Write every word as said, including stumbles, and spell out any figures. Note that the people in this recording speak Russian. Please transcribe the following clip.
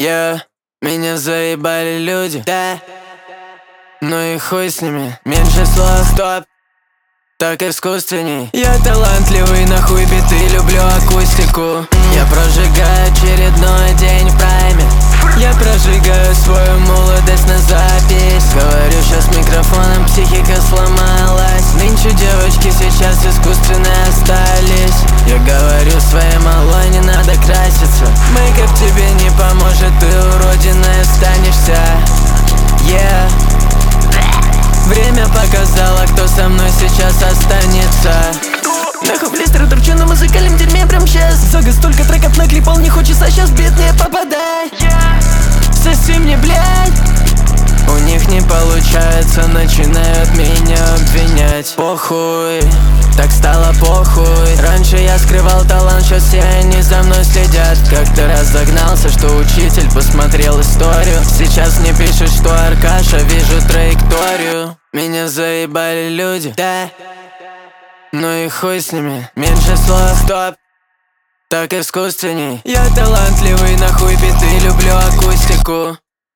Yeah, меня заебали люди, да. Ну и хуй с ними, меньше слов, стоп. Так искусственней. Я талантливый, нахуй биты, люблю акустику. Я прожигаю очередной день в прайме. Я прожигаю свою молодость на запись. Говорю щас микрофоном, психика сломалась. Нынче девочки сейчас искусственные остались. Я говорю своей малой, не надо краситься. Мейкап тебе не поможет, ты уродиной останешься. Yeah. Время показало, кто со мной сейчас останется. Нахуй блистер, торчу на музыкальном дерьме прям сейчас. Зага столько треков наклепал, не хочется сейчас в бед не попадай. Соси мне, блядь. У них не получается, начинают меня обвинять. Похуй, так стало похуй. Раньше я скрывал талант, сейчас все они за мной следят. Как-то раз загнался, что учитель посмотрел историю. Сейчас мне пишут, что Аркаша, вижу траекторию. Меня заебали люди, да. Ну и хуй с ними, меньше слов, стоп. Так искусственней. Я талантливый, нахуй биты, люблю акустику.